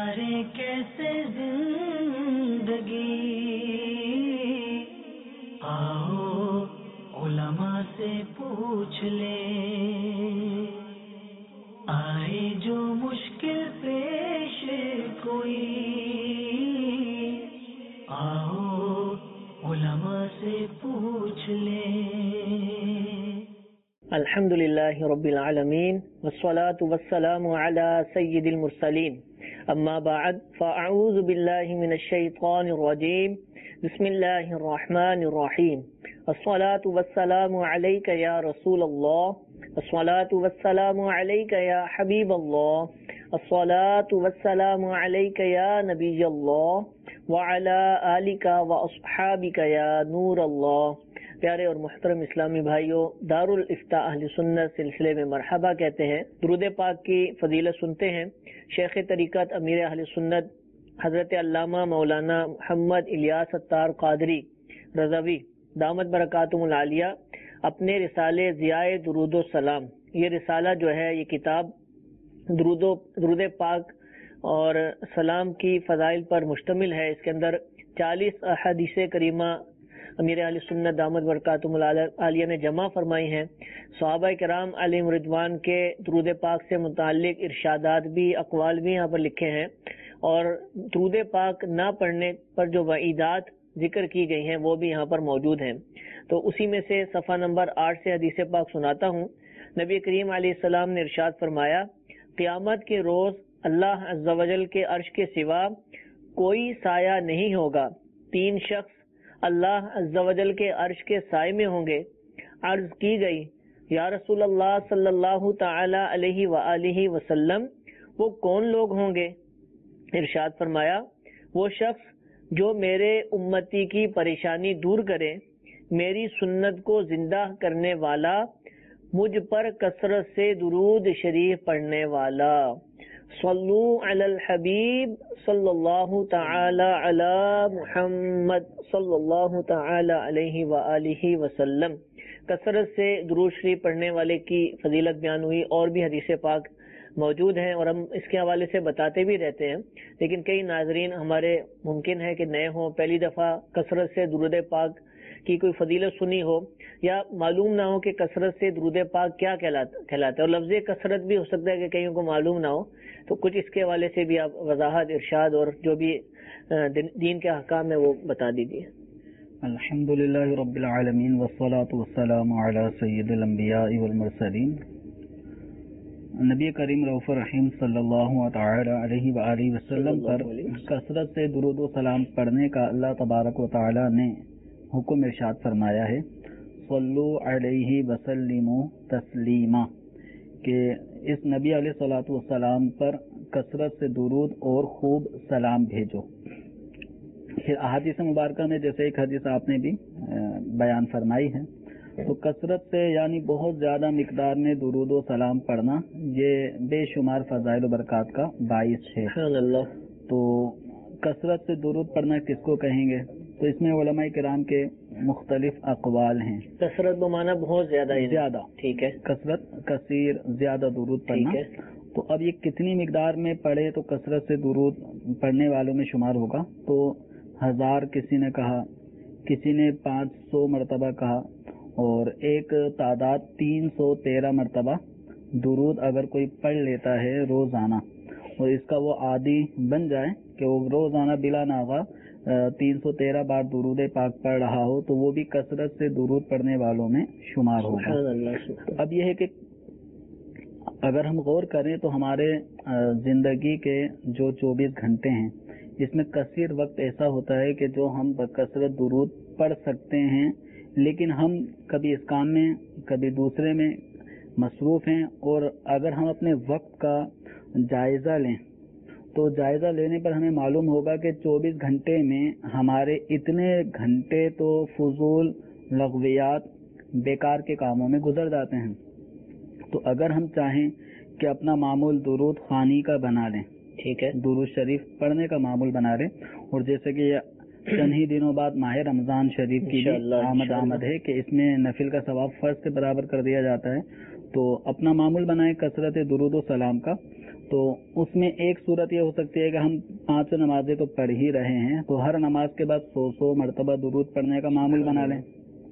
गुजारे कैसे जिंदगी, आओ उलमा से पूछ ले, आए जो मुश्किल पेश कोई, आओ उलमा से पूछ ले। الحمدللہ رب العالمین والصلاة والسلام علی سید المرسلین اما بعد فاعوذ باللہ من الشیطان الرجیم بسم اللہ الرحمن الرحیم الصلاة والسلام علیک یا رسول اللہ الصلاة والسلام علیک یا حبیب اللہ الصلاة والسلام علیک یا نبی اللہ وعلی آلک واصحابک یا نور اللہ۔ پیارے اور محترم اسلامی بھائیوں، دارالافتاء اہل سنت سلسلے میں مرحبا کہتے ہیں۔ درود پاک کی فضیلت سنتے ہیں۔ شیخ طریقت امیر اہل سنت حضرت علامہ مولانا محمد الیاس اتار قادری رضوی دامت برکاتہم العالیہ اپنے رسالے ضیاء درود و سلام، یہ رسالہ جو ہے یہ کتاب درود پاک اور سلام کی فضائل پر مشتمل ہے۔ اس کے اندر 40 احادیث کریمہ امیر اہل سنت دامت برکاتہم العالیہ نے جمع فرمائی ہیں۔ صحابہ کرام علیہم رضوان کے درود پاک سے متعلق ارشادات بھی، اقوال بھی یہاں پر لکھے ہیں، اور درود پاک نہ پڑھنے پر جو وعیدات ذکر کی گئی ہیں وہ بھی یہاں پر موجود ہیں۔ تو اسی میں سے صفحہ نمبر 8 سے حدیث پاک سناتا ہوں۔ نبی کریم علیہ السلام نے ارشاد فرمایا، قیامت کے روز اللہ عز و جل کے عرش کے سوا کوئی سایہ نہیں ہوگا، 3 شخص اللہ عز و جل کے عرش کے سائے میں ہوں گے۔ عرض کی گئی، یا رسول اللہ صلی اللہ تعالی علیہ وآلہ وسلم، وہ کون لوگ ہوں گے؟ ارشاد فرمایا، وہ شخص جو میرے امتی کی پریشانی دور کرے، میری سنت کو زندہ کرنے والا، مجھ پر کثرت سے درود شریف پڑھنے والا۔ صلو علی الحبیب صلی اللہ تعالی علی محمد صلی اللہ تعالی علیہ وآلہ وسلم۔ کثرت سے درود شریف پڑھنے والے کی فضیلت بیان ہوئی، اور بھی حدیث پاک موجود ہیں اور ہم اس کے حوالے سے بتاتے بھی رہتے ہیں، لیکن کئی ناظرین ہمارے ممکن ہے کہ نئے ہوں، پہلی دفعہ کثرت سے درود پاک کی کوئی فضیلت سنی ہو، یا معلوم نہ ہو کہ کثرت سے درود پاک کیا کہلاتا ہے، اور لفظ کثرت بھی ہو سکتا ہے کہ کئیوں کو معلوم نہ ہو، تو کچھ اس کے حوالے سے بھی آپ وضاحت، ارشاد اور جو بھی دین کے احکام ہے وہ بتا دیجیے۔ الحمدللہ رب العالمین والصلاة والسلام علی سید الانبیاء والمرسلین نبی کریم رؤوف الرحیم صلی اللہ تعالی علیہ وآلہ وسلم پر کثرت سے درود و سلام پڑھنے کا اللہ تبارک و تعالی نے حکم ارشاد فرمایا ہے، صلو علیہ وسلموا تسلیما، کہ اس نبی علیہ الصلوۃ والسلام پر کثرت سے درود اور خوب سلام بھیجو۔ پھر احادیث مبارکہ میں جیسے ایک حدیث آپ نے بھی بیان فرمائی ہے، تو کثرت سے یعنی بہت زیادہ مقدار میں درود و سلام پڑھنا یہ بے شمار فضائل و برکات کا باعث ہے۔ تو کثرت سے درود پڑھنا کس کو کہیں گے؟ تو اس میں علماء کرام کے مختلف اقوال ہیں۔ کثرت بمانا بہت زیادہ زیادہ، ٹھیک ہے، کثرت کثیر زیادہ درود پڑھنا، تو اب یہ کتنی مقدار میں پڑھے تو کثرت سے درود پڑھنے والوں میں شمار ہوگا؟ تو 1000 کسی نے کہا، کسی نے 500 مرتبہ کہا، اور ایک تعداد 313 مرتبہ درود اگر کوئی پڑھ لیتا ہے روزانہ، اور اس کا وہ عادی بن جائے کہ وہ روزانہ بلا ناغہ 313 بار درود پاک پڑھ رہا ہو، تو وہ بھی کثرت سے درود پڑھنے والوں میں شمار ہوگا۔ اب یہ ہے کہ اگر ہم غور کریں تو ہمارے زندگی کے جو 24 گھنٹے ہیں، اس میں کثیر وقت ایسا ہوتا ہے کہ جو ہم بکثرت درود پڑھ سکتے ہیں، لیکن ہم کبھی اس کام میں کبھی دوسرے میں مصروف ہیں، اور اگر ہم اپنے وقت کا جائزہ لیں تو جائزہ لینے پر ہمیں معلوم ہوگا کہ 24 گھنٹے میں ہمارے اتنے گھنٹے تو فضول لغویات بیکار کے کاموں میں گزر جاتے ہیں۔ تو اگر ہم چاہیں کہ اپنا معمول درود خوانی کا بنا لیں، ٹھیک ہے، درود شریف پڑھنے کا معمول بنا لیں، اور جیسے کہ چند ہی دنوں بعد ماہ رمضان شریف کی آمد ہے کہ اس میں نفل کا ثواب فرض کے برابر کر دیا جاتا ہے، تو اپنا معمول بنائیں کثرت درود و سلام کا، تو اس میں ایک صورت یہ ہو سکتی ہے کہ ہم 5 نمازیں تو پڑھ ہی رہے ہیں تو ہر نماز کے بعد 100 مرتبہ درود پڑھنے کا معمول بنا لیں،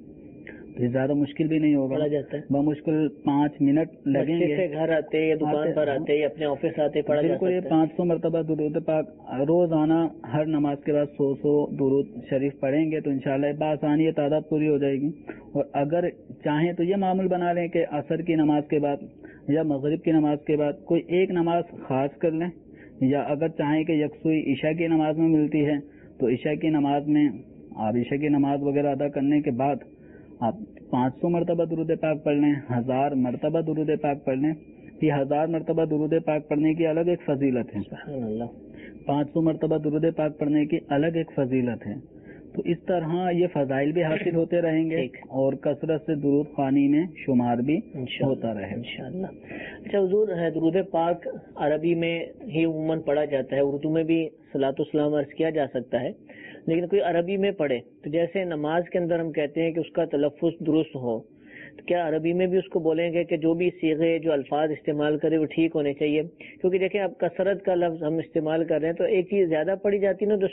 تو زیادہ مشکل بھی نہیں ہوگا، پڑھا جاتا ہے، بمشکل 5 منٹ لگیں گے، سے گھر آتے یا دکان پر آتے یا اپنے آفس آتے پڑھا جا بالکل۔ یہ سکتا ہے۔ 500 مرتبہ درود پاک روزانہ ہر نماز کے بعد 100 درود شریف پڑھیں گے تو انشاءاللہ بآسانی یہ تعداد پوری ہو جائے گی۔ اور اگر چاہیں تو یہ معمول بنا لیں کہ عصر کی نماز کے بعد یا مغرب کی نماز کے بعد کوئی ایک نماز خاص کر لیں، یا اگر چاہیں کہ یکسوئی عشاء کی نماز میں ملتی ہے تو عشاء کی نماز میں آپ عشاء کی نماز وغیرہ ادا کرنے کے بعد آپ 500 مرتبہ درود پاک پڑھ لیں، 1000 مرتبہ درود پاک پڑھ لیں۔ یہ 1000 مرتبہ درود پاک پڑھنے کی الگ ایک فضیلت ہے، سبحان اللہ، 500 مرتبہ درود پاک پڑھنے کی الگ ایک فضیلت ہے۔ تو اس طرح یہ فضائل بھی حاصل ہوتے رہیں گے اور کثرت سے درود خوانی میں شمار بھی ہوتا رہے انشاءاللہ۔ اچھا حضور، درود پاک عربی میں ہی عموماً پڑھا جاتا ہے، اردو میں بھی صلاۃ والسلام عرض کیا جا سکتا ہے، لیکن کوئی عربی میں پڑھے تو جیسے نماز کے اندر ہم کہتے ہیں کہ اس کا تلفظ درست ہو، تو کیا عربی میں بھی اس کو بولیں گے کہ جو بھی صیغے جو الفاظ استعمال کرے وہ ٹھیک ہونے چاہیے؟ کیونکہ دیکھیں اب کثرت کا لفظ ہم استعمال کر رہے ہیں تو ایک چیز زیادہ پڑھی جاتی ہے نا، تو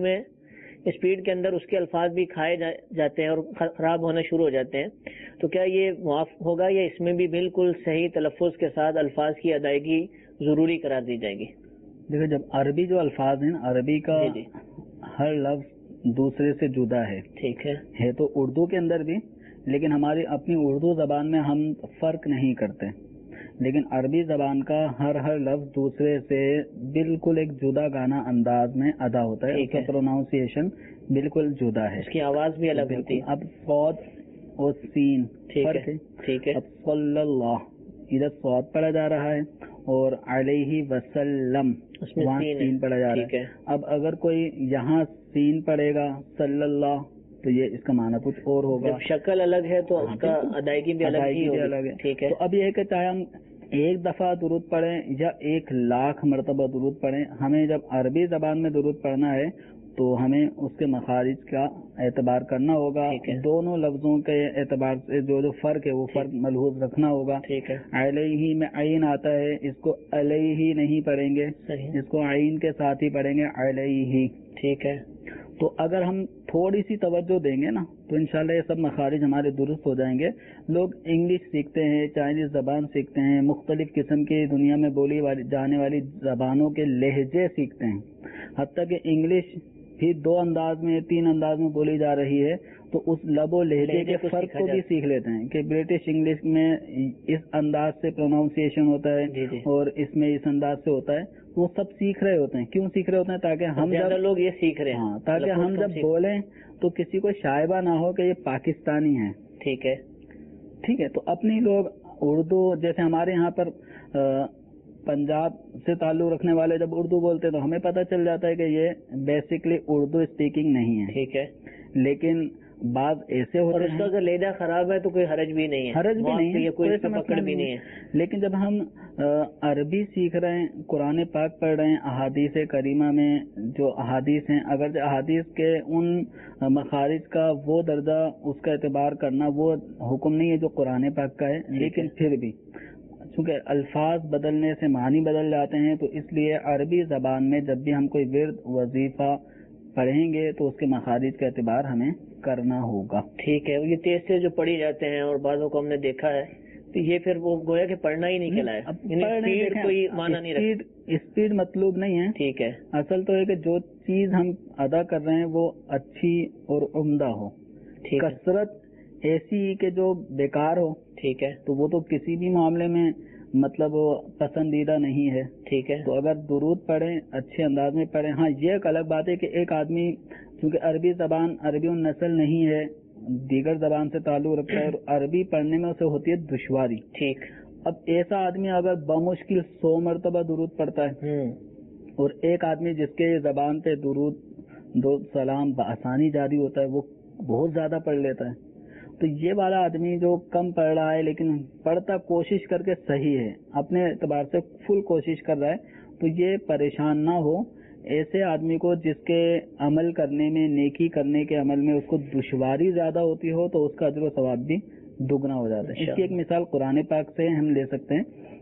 اسپیڈ کے اندر اس کے الفاظ بھی کھائے جاتے ہیں اور خراب ہونا شروع ہو جاتے ہیں، تو کیا یہ معاف ہوگا یا اس میں بھی بالکل صحیح تلفظ کے ساتھ الفاظ کی ادائیگی ضروری قرار دی جائے گی؟ دیکھیں، جب عربی جو الفاظ ہیں، عربی کا ہر لفظ دوسرے سے جدا ہے، ٹھیک ہے تو اردو کے اندر بھی، لیکن ہماری اپنی اردو زبان میں ہم فرق نہیں کرتے، لیکن عربی زبان کا ہر لفظ دوسرے سے بالکل ایک جدا گانا انداز میں ادا ہوتا ہے، اس کا پروناؤنسیشن بالکل جدا ہے، اس کی آواز بھی الگ ہوتی ہے۔ اب صاد اور سین فرق ہے، ٹھیک ہے، اب صلی اللہ ادھر صاد پڑھا جا رہا ہے اور علیہ وسلم وہاں سین پڑھا جا رہا ہے۔ اب اگر کوئی یہاں سین پڑھے گا صلی اللہ تو یہ اس کا معنی کچھ اور ہوگا، جب شکل الگ ہے تو اس کا ادائیگی بھی الگ ہے، ٹھیک ہے۔ تو اب یہ ہے کہ چاہے ہم ایک دفعہ درود پڑھیں یا 1,00,000 مرتبہ درود پڑھیں، ہمیں جب عربی زبان میں درود پڑھنا ہے تو ہمیں اس کے مخارج کا اعتبار کرنا ہوگا، دونوں لفظوں کے اعتبار سے جو فرق ہے وہ فرق ملحوظ رکھنا ہوگا۔ علیہ میں عین آتا ہے، اس کو علیہ نہیں پڑھیں گے، اس کو عین کے ساتھ ہی پڑھیں گے علیہ، ٹھیک ہے۔ تو اگر ہم تھوڑی سی توجہ دیں گے نا تو انشاءاللہ یہ سب مخارج ہمارے درست ہو جائیں گے۔ لوگ انگلش سیکھتے ہیں، چائنیز زبان سیکھتے ہیں، مختلف قسم کی دنیا میں بولی جانے والی زبانوں کے لہجے سیکھتے ہیں، حتیٰ کہ انگلش بھی 2 انداز میں 3 انداز میں بولی جا رہی ہے تو اس لب و لہجے کے فرق کو بھی سیکھ لیتے ہیں کہ برٹش انگلش میں اس انداز سے پروناؤنسیشن ہوتا ہے اور اس میں اس انداز سے ہوتا ہے، وہ سب سیکھ رہے ہوتے ہیں۔ کیوں سیکھ رہے ہوتے ہیں؟ تاکہ ہم زیادہ لوگ یہ سیکھ رہے ہیں، تاکہ ہم جب بولیں تو کسی کو شائبہ نہ ہو کہ یہ پاکستانی ہے، ٹھیک ہے، ٹھیک ہے۔ تو اپنی لوگ اردو، جیسے ہمارے یہاں پر پنجاب سے تعلق رکھنے والے جب اردو بولتے ہیں تو ہمیں پتہ چل جاتا ہے کہ یہ بیسکلی اردو اسپیکنگ نہیں ہے، ٹھیک ہے، لیکن بعض ایسے ہوتے ہیں، اس کا اگر لہجہ خراب ہے تو کوئی حرج بھی نہیں ہے، حرج بھی نہیں ہے، کوئی پکڑ بھی نہیں ہے۔ لیکن جب ہم عربی سیکھ رہے ہیں، قرآن پاک پڑھ رہے ہیں، احادیث کریمہ میں جو احادیث ہیں، اگر احادیث کے ان مخارج کا وہ درجہ، اس کا اعتبار کرنا وہ حکم نہیں ہے جو قرآن پاک کا ہے، لیکن پھر بھی چونکہ الفاظ بدلنے سے معنی بدل جاتے ہیں تو اس لیے عربی زبان میں جب بھی ہم کوئی ورد وظیفہ پڑھیں گے تو اس کے مخارج کا اعتبار ہمیں کرنا ہوگا، ٹھیک ہے۔ یہ تیز سے جو پڑھی جاتے ہیں اور بعضوں کو ہم نے دیکھا ہے تو یہ پھر وہ گویا کہ پڑھنا ہی نہیں کہلایا، اسپیڈ کوئی معنی نہیں رکھتی، اسپیڈ مطلوب نہیں ہے، ٹھیک ہے۔ اصل تو ہے کہ جو چیز ہم ادا کر رہے ہیں وہ اچھی اور عمدہ ہو، کثرت ایسی کہ جو بیکار ہو، ٹھیک ہے، تو وہ تو کسی بھی معاملے میں مطلب پسندیدہ نہیں ہے، ٹھیک ہے۔ تو اگر درود پڑھیں اچھے انداز میں پڑھیں۔ ہاں یہ ایک الگ بات ہے کہ ایک آدمی چونکہ عربی زبان عربی النسل نہیں ہے، دیگر زبان سے تعلق رکھتا ہے اور عربی پڑھنے میں اسے ہوتی ہے دشواری، ٹھیک۔ اب ایسا آدمی اگر بمشکل 100 مرتبہ درود پڑھتا ہے اور ایک آدمی جس کے زبان پہ درود سلام بآسانی جاری ہوتا ہے وہ بہت زیادہ پڑھ لیتا ہے، تو یہ والا آدمی جو کم پڑھ رہا ہے لیکن پڑھتا کوشش کر کے صحیح ہے، اپنے اعتبار سے فل کوشش کر رہا ہے، تو یہ پریشان نہ ہو۔ ایسے آدمی کو جس کے عمل کرنے میں، نیکی کرنے کے عمل میں اس کو دشواری زیادہ ہوتی ہو تو اس کا اجر و ثواب بھی دگنا ہو جاتا ہے۔ اس کی ایک مثال قرآن پاک سے ہم لے سکتے ہیں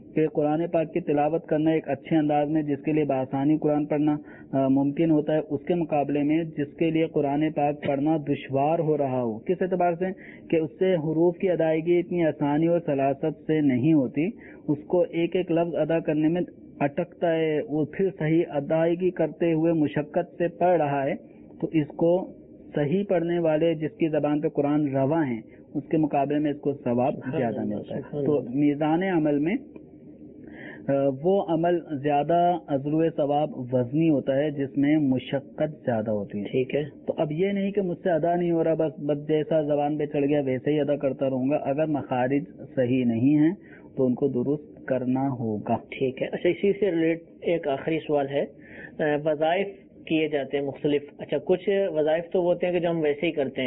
کہ قرآن پاک کی تلاوت کرنا ایک اچھے انداز میں جس کے لیے بآسانی قرآن پڑھنا ممکن ہوتا ہے، اس کے مقابلے میں جس کے لیے قرآن پاک پڑھنا دشوار ہو رہا ہو، کس اعتبار سے کہ اس سے حروف کی ادائیگی اتنی آسانی اور سلاست سے نہیں ہوتی، اس کو ایک ایک لفظ ادا کرنے میں اٹکتا ہے، وہ پھر صحیح ادائیگی کرتے ہوئے مشقت سے پڑھ رہا ہے، تو اس کو صحیح پڑھنے والے جس کی زبان پہ قرآن رواں ہیں اس کے مقابلے میں اس کو ثواب زیادہ ملتا ہے۔ تو میزان عمل میں وہ عمل زیادہ اجر ثواب وزنی ہوتا ہے جس میں مشقت زیادہ ہوتی ہے۔ ٹھیک ہے، تو اب یہ نہیں کہ مجھ سے ادا نہیں ہو رہا، بس جیسا زبان پہ چڑھ گیا ویسے ہی ادا کرتا رہوں گا، اگر مخارج صحیح نہیں ہیں تو ان کو درست کرنا ہوگا۔ ٹھیک ہے۔ اچھا، اسی سے ریلیٹ ایک آخری سوال ہے، وظائف کیے جاتے ہیں مختلف، اچھا کچھ وظائف تو ہوتے ہیں کہ جو ہم ویسے ہی کرتے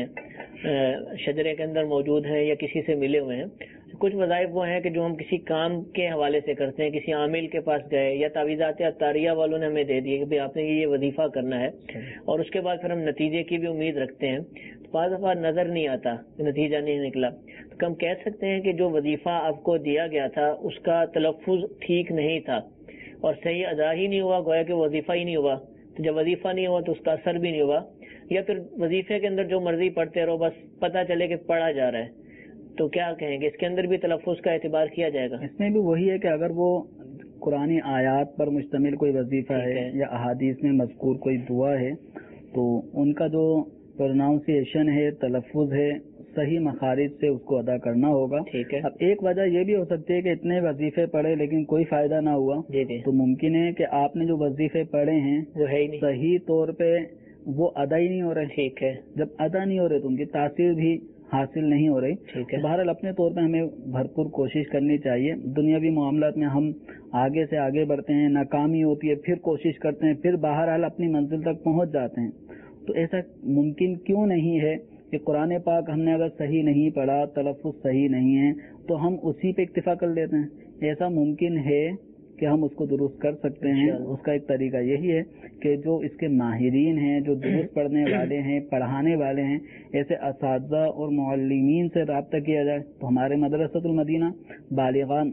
ہیں، شجرے کے اندر موجود ہیں یا کسی سے ملے ہوئے ہیں، کچھ وظائف وہ ہیں کہ جو ہم کسی کام کے حوالے سے کرتے ہیں، کسی عامل کے پاس گئے یا تعویذات عطاریہ والوں نے ہمیں دے دیے کہ آپ نے یہ وظیفہ کرنا ہے، اور اس کے بعد پھر ہم نتیجے کی بھی امید رکھتے ہیں، تو بعض دفعہ نظر نہیں آتا، نتیجہ نہیں نکلا، تو ہم کہہ سکتے ہیں کہ جو وظیفہ آپ کو دیا گیا تھا اس کا تلفظ ٹھیک نہیں تھا اور صحیح ادا ہی نہیں ہوا، گویا کہ وظیفہ ہی نہیں ہوا، تو جب وظیفہ نہیں ہوا تو اس کا اثر بھی نہیں ہوا، یا پھر وظیفے کے اندر جو مرضی پڑھتے رہو بس پتہ چلے کہ پڑھا جا رہا ہے، تو کیا کہیں گے اس کے اندر بھی تلفظ کا اعتبار کیا جائے گا؟ اس میں بھی وہی ہے کہ اگر وہ قرآنی آیات پر مشتمل کوئی وظیفہ ہے یا احادیث میں مذکور کوئی دعا ہے تو ان کا جو پروناؤنسیشن ہے، تلفظ ہے، صحیح مخارج سے اس کو ادا کرنا ہوگا۔ ٹھیک ہے۔ اب ایک وجہ یہ بھی ہو سکتی ہے کہ اتنے وظیفے پڑھے لیکن کوئی فائدہ نہ ہوا، تو ممکن ہے کہ آپ نے جو وظیفے پڑھے ہیں وہ ہے ہی نہیں، صحیح طور پہ وہ ادا ہی نہیں ہو رہے۔ ٹھیک ہے، جب ادا نہیں ہو رہے تو ان کی تاثیر بھی حاصل نہیں ہو رہی۔ ٹھیک ہے، بہرحال اپنے طور پہ ہمیں بھرپور کوشش کرنی چاہیے۔ دنیاوی معاملات میں ہم آگے سے آگے بڑھتے ہیں، ناکامی ہوتی ہے، پھر کوشش کرتے ہیں، پھر بہرحال اپنی منزل تک پہنچ جاتے ہیں۔ تو ایسا ممکن کیوں نہیں ہے کہ قرآن پاک ہم نے اگر صحیح نہیں پڑھا، تلفظ صحیح نہیں ہے تو ہم اسی پہ اکتفا کر لیتے ہیں؟ ایسا ممکن ہے کہ ہم اس کو درست کر سکتے ہیں۔ اس کا ایک طریقہ یہی ہے کہ جو اس کے ماہرین ہیں، جو درست پڑھنے والے ہیں، پڑھانے والے ہیں، ایسے اساتذہ اور معلمین سے رابطہ کیا جائے۔ تو ہمارے مدرسۃ المدینہ بالغان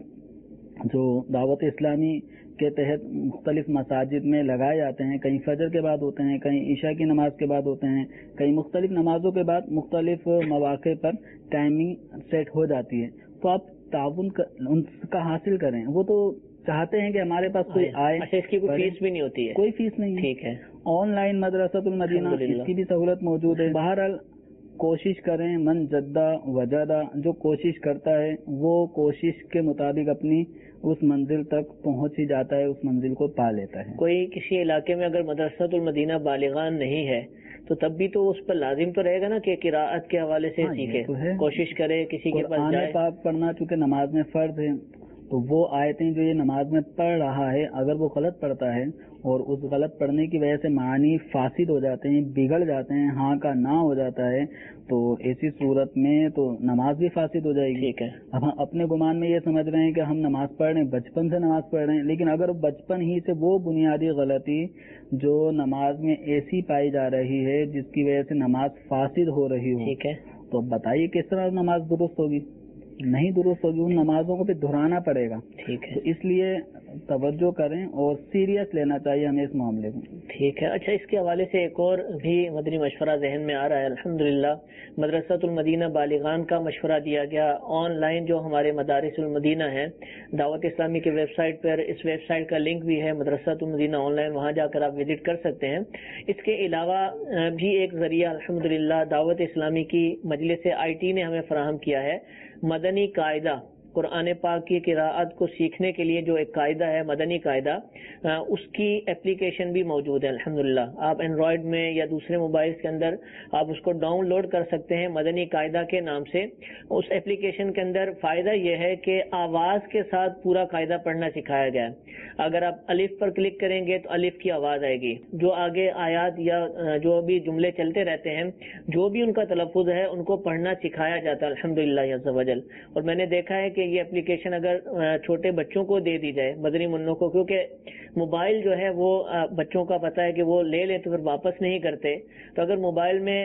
جو دعوت اسلامی کے تحت مختلف مساجد میں لگائے جاتے ہیں، کہیں فجر کے بعد ہوتے ہیں، کہیں عشاء کی نماز کے بعد ہوتے ہیں، کہیں مختلف نمازوں کے بعد مختلف مواقع پر ٹائمنگ سیٹ ہو جاتی ہے، تو آپ تعاون ان کا حاصل کریں۔ وہ تو چاہتے ہیں کہ ہمارے پاس کوئی آئے۔ اچھا، اس کی کوئی فیس بھی نہیں ہوتی ہے؟ کوئی فیس نہیں ہے۔ ٹھیک ہے، آن لائن مدرسۃ المدینہ اس کی بھی سہولت موجود ہے۔ بہرحال کوشش کریں، من جدہ وجدہ، جو کوشش کرتا ہے وہ کوشش کے مطابق اپنی اس منزل تک پہنچ ہی جاتا ہے، اس منزل کو پا لیتا ہے۔ کوئی کسی علاقے میں اگر مدرسۃ المدینہ بالغان نہیں ہے تو تب بھی تو اس پر لازم تو رہے گا نا کہ قراءت کے حوالے سے سیکھے، کوشش کرے کسی کے پاس جائے۔ قرآن پاک پڑھنا چونکہ نماز میں فرض ہے، تو وہ آیتیں جو یہ نماز میں پڑھ رہا ہے اگر وہ غلط پڑھتا ہے اور اس غلط پڑھنے کی وجہ سے معنی فاسد ہو جاتے ہیں، بگڑ جاتے ہیں، ہاں کا نہ ہو جاتا ہے، تو ایسی صورت میں تو نماز بھی فاسد ہو جائے گی۔ ٹھیک ہے، اب ہم اپنے گمان میں یہ سمجھ رہے ہیں کہ ہم نماز پڑھ رہے ہیں، بچپن سے نماز پڑھ رہے ہیں، لیکن اگر بچپن ہی سے وہ بنیادی غلطی جو نماز میں ایسی پائی جا رہی ہے جس کی وجہ سے نماز فاسد ہو رہی ہو، ٹھیک ہے، تو بتائیے کس طرح نماز درست ہوگی؟ نہیں درست ہوگی، ان نمازوں کو بھی دہرانا پڑے گا۔ ٹھیک ہے، تو اس لیے توجہ کریں اور سیریس لینا چاہیے ہمیں اس معاملے کو۔ ٹھیک ہے۔ اچھا، اس کے حوالے سے ایک اور بھی مدنی مشورہ ذہن میں آ رہا ہے۔ الحمدللہ مدرسۃ المدینہ بالغان کا مشورہ دیا گیا، آن لائن جو ہمارے مدارس المدینہ ہیں دعوت اسلامی کی ویب سائٹ پر، اس ویب سائٹ کا لنک بھی ہے مدرسۃ المدینہ آن لائن، وہاں جا کر آپ وزٹ کر سکتے ہیں۔ اس کے علاوہ بھی ایک ذریعہ الحمدللہ دعوت اسلامی کی مجلس IT نے ہمیں فراہم کیا ہے، مدنی قاعدہ، قرآن پاک کی قراءت کو سیکھنے کے لیے جو ایک قاعدہ ہے مدنی قاعدہ، اس کی اپلیکیشن بھی موجود ہے الحمدللہ۔ آپ اینڈرائیڈ میں یا دوسرے موبائلز کے اندر آپ اس کو ڈاؤن لوڈ کر سکتے ہیں مدنی قاعدہ کے نام سے۔ اس اپلیکیشن کے اندر فائدہ یہ ہے کہ آواز کے ساتھ پورا قاعدہ پڑھنا سکھایا گیا ہے۔ اگر آپ الف پر کلک کریں گے تو الف کی آواز آئے گی، جو آگے آیات یا جو بھی جملے چلتے رہتے ہیں جو بھی ان کا تلفظ ہے ان کو پڑھنا سکھایا جاتا ہے الحمدللہ عز و جل۔ اور میں نے دیکھا ہے کہ یہ اپلیکیشن اگر چھوٹے بچوں کو دے دی جائے، مدنی منوں کو، کیونکہ موبائل جو ہے وہ بچوں کا پتہ ہے کہ وہ لے لیں تو پھر واپس نہیں کرتے، تو اگر موبائل میں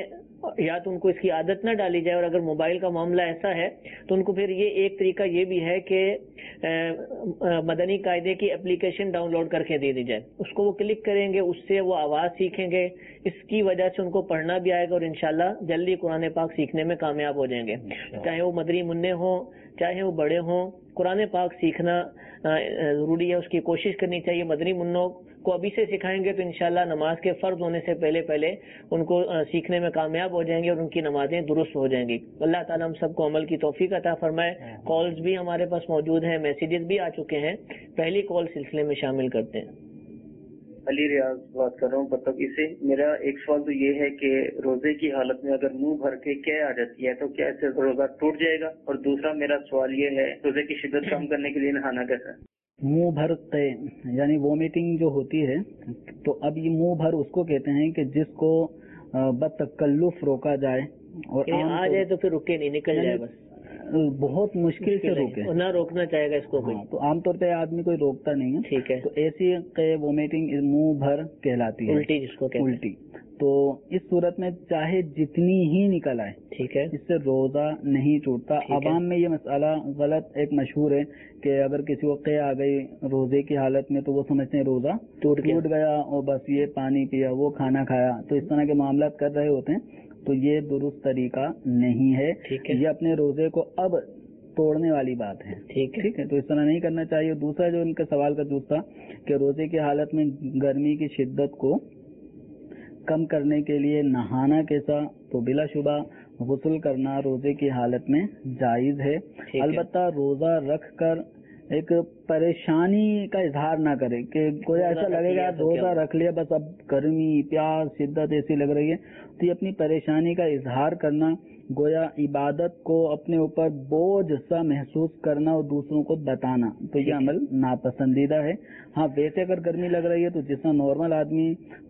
یا تو ان کو اس کی عادت نہ ڈالی جائے، اور اگر موبائل کا معاملہ ایسا ہے تو ان کو پھر یہ ایک طریقہ یہ بھی ہے کہ مدنی قاعدے کی اپلیکیشن ڈاؤن لوڈ کر کے دے دی جائے، اس کو وہ کلک کریں گے، اس سے وہ آواز سیکھیں گے، اس کی وجہ سے ان کو پڑھنا بھی آئے گا اور انشاءاللہ جلدی قرآن پاک سیکھنے میں کامیاب ہو جائیں گے، چاہے وہ مدنی منع ہوں چاہے وہ بڑے ہوں۔ قرآن پاک سیکھنا ضروری ہے، اس کی کوشش کرنی چاہیے۔ مدنی منوں کو ابھی سے سکھائیں گے تو انشاءاللہ نماز کے فرض ہونے سے پہلے ان کو سیکھنے میں کامیاب ہو جائیں گے اور ان کی نمازیں درست ہو جائیں گی۔ اللہ تعالیٰ ہم سب کو عمل کی توفیق عطا فرمائے۔ کالز بھی ہمارے پاس موجود ہیں، میسیجز بھی آ چکے ہیں، پہلی کال سلسلے میں شامل کرتے ہیں۔ علی ریاض بات کر رہا ہوں پتوکی سے۔ میرا ایک سوال تو یہ ہے کہ روزے کی حالت میں اگر منہ بھر کے کیا آ جاتی ہے تو کیا اس سے روزہ ٹوٹ جائے گا؟ اور دوسرا میرا سوال یہ ہے روزے کی شدت کم کرنے کے لیے نہانا کیسا ہے؟ منہ بھر قے یعنی وومیٹنگ جو ہوتی ہے، تو اب یہ منہ بھر اس کو کہتے ہیں کہ جس کو بتکلف روکا جائے، اور آ جائے تو پھر رکے نہیں، نکل جائے بس، بہت مشکل سے روکے، نہ روکنا چاہے گا اس کو کوئی۔ تو عام طور پہ آدمی کوئی روکتا نہیں ہے، ٹھیک ہے، تو ایسی وومیٹنگ منہ بھر کہلاتی ہے، الٹی جس کو کہتے ہیں۔ الٹی، تو اس صورت میں چاہے جتنی ہی نکل آئے، ٹھیک ہے، اس سے روزہ نہیں ٹوٹتا۔ عوام میں یہ مسئلہ غلط ایک مشہور ہے کہ اگر کسی کو قے آ گئی روزے کی حالت میں تو وہ سمجھتے ہیں روزہ ٹوٹ گیا اور بس یہ پانی پیا وہ کھانا کھایا، تو اس طرح کے معاملات کر رہے ہوتے ہیں، تو یہ درست طریقہ نہیں ہے۔ یہ اپنے روزے کو اب توڑنے والی بات ہے، ٹھیک ہے، تو اس طرح نہیں کرنا چاہیے۔ دوسرا جو ان کے سوال کا دوسرا کہ روزے کی حالت میں گرمی کی شدت کو کم کرنے کے لیے نہانا کیسا؟ تو بلا شبہ غسل کرنا روزے کی حالت میں جائز ہے، البتہ روزہ رکھ کر ایک پریشانی کا اظہار نہ کرے کہ کوئی ایسا لگے گا روزہ رکھ لیا بس اب گرمی پیاس شدت ایسی لگ رہی ہے، تو یہ اپنی پریشانی کا اظہار کرنا، گویا عبادت کو اپنے اوپر بوجھ سا محسوس کرنا اور دوسروں کو بتانا، تو یہ عمل ناپسندیدہ ہے۔ ہاں ویسے اگر گرمی لگ رہی ہے تو جس طرح نارمل آدمی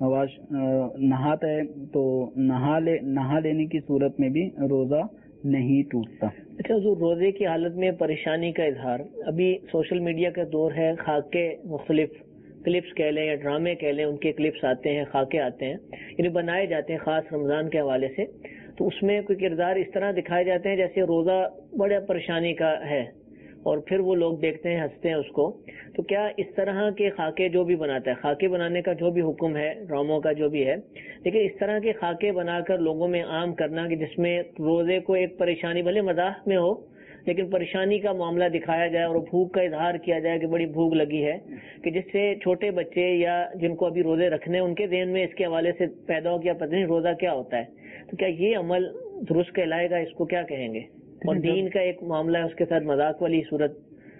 نہاتا ہے تو نہا لینے کی صورت میں بھی روزہ نہیں ٹوٹتا۔ اچھا حضور، روزے کی حالت میں پریشانی کا اظہار، ابھی سوشل میڈیا کا دور ہے، خاکے مختلف کلپس کہہ لیں یا ڈرامے کہہ لیں، ان کے کلپس آتے ہیں، خاکے آتے ہیں، یعنی بنائے جاتے ہیں خاص رمضان کے حوالے سے، تو اس میں کوئی کردار اس طرح دکھائے جاتے ہیں جیسے روزہ بڑا پریشانی کا ہے، اور پھر وہ لوگ دیکھتے ہیں ہنستے ہیں اس کو۔ تو کیا اس طرح کے خاکے جو بھی بناتا ہے، خاکے بنانے کا جو بھی حکم ہے ڈراموں کا جو بھی ہے، لیکن اس طرح کے خاکے بنا کر لوگوں میں عام کرنا کہ جس میں روزے کو ایک پریشانی بھلے مزاح میں ہو لیکن پریشانی کا معاملہ دکھایا جائے اور بھوک کا اظہار کیا جائے کہ بڑی بھوک لگی ہے، کہ جس سے چھوٹے بچے یا جن کو ابھی روزے رکھنے ان کے ذہن میں اس کے حوالے سے پیدا ہو گیا پتہ نہیں روزہ کیا ہوتا ہے، تو کیا یہ عمل درست کہلائے گا؟ اس کو کیا کہیں گے؟ اور دین کا ایک معاملہ ہے اس کے ساتھ مذاق والی صورت۔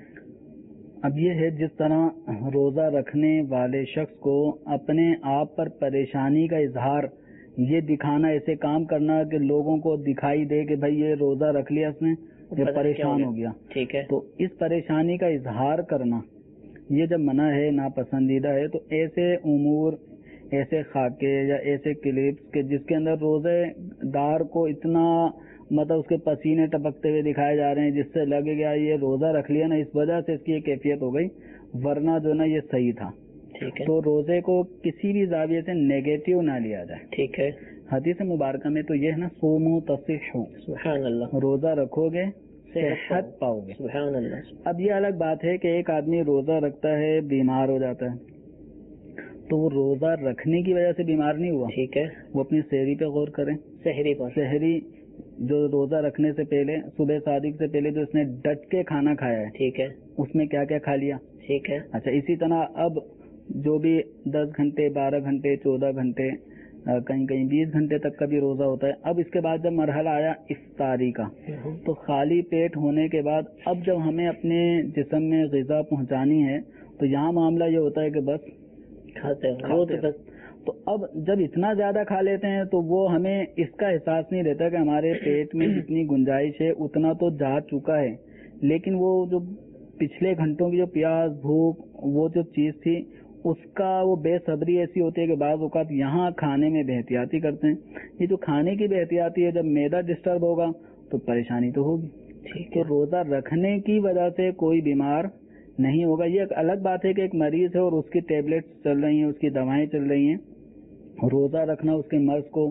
اب یہ ہے جس طرح روزہ رکھنے والے شخص کو اپنے آپ پر پریشانی کا اظہار، یہ دکھانا، ایسے کام کرنا کہ لوگوں کو دکھائی دے کہ بھائی یہ روزہ رکھ لیا اس نے، یہ پریشان ہو گیا، ٹھیک ہے، تو اس پریشانی کا اظہار کرنا یہ جب منع ہے، ناپسندیدہ ہے، تو ایسے امور، ایسے خاکے یا ایسے کلپس کہ جس کے اندر روزے دار کو اتنا مطلب اس کے پسینے ٹپکتے ہوئے دکھائے جا رہے ہیں جس سے لگے گا یہ روزہ رکھ لیا نا، اس وجہ سے اس کی یہ کیفیت ہو گئی، ورنہ جو نا یہ صحیح تھا، تو روزے کو کسی بھی زاویے سے نیگیٹو نہ لیا جائے، ٹھیک ہے۔ حدیث مبارکہ میں تو یہ ہے نا صوموا تصحوا، سبحان اللہ، روزہ رکھو گے صحت پاؤ گے، سبحان اللہ۔ اب یہ الگ بات ہے کہ ایک آدمی روزہ رکھتا ہے بیمار ہو جاتا ہے، تو وہ روزہ رکھنے کی وجہ سے بیمار نہیں ہوا، ٹھیک ہے، وہ اپنی سحری پہ غور کریں، سحری جو روزہ رکھنے سے پہلے صبح صادق سے پہلے جو اس نے ڈٹ کے کھانا کھایا ہے، ٹھیک ہے، اس میں کیا کیا کھا لیا، ٹھیک ہے۔ اچھا اسی طرح اب جو بھی 10 گھنٹے 12 گھنٹے 14 گھنٹے کہیں کہیں 20 گھنٹے تک کا بھی روزہ ہوتا ہے، اب اس کے بعد جب مرحلہ آیا افطاری کا، تو خالی پیٹ ہونے کے بعد اب جب ہمیں اپنے جسم میں غذا پہنچانی ہے تو یہاں معاملہ یہ ہوتا ہے کہ بس کھاتے ہیں، تو اب جب اتنا زیادہ کھا لیتے ہیں تو وہ ہمیں اس کا احساس نہیں رہتا کہ ہمارے پیٹ میں جتنی گنجائش ہے اتنا تو جا چکا ہے، لیکن وہ جو پچھلے گھنٹوں کی جو پیاس بھوک وہ جو چیز تھی اس کا وہ بے صبری ایسی ہوتی ہے کہ بعض اوقات یہاں کھانے میں بے احتیاطی کرتے ہیں۔ یہ جو کھانے کی بے احتیاطی ہے، جب معدہ ڈسٹرب ہوگا تو پریشانی تو ہوگی، تو روزہ رکھنے کی وجہ سے کوئی بیمار نہیں ہوگا۔ یہ ایک الگ بات ہے کہ ایک مریض ہے اور اس کی ٹیبلٹس چل رہی ہیں، اس کی دوائیں چل رہی ہیں، روزہ رکھنا اس کے مرض کو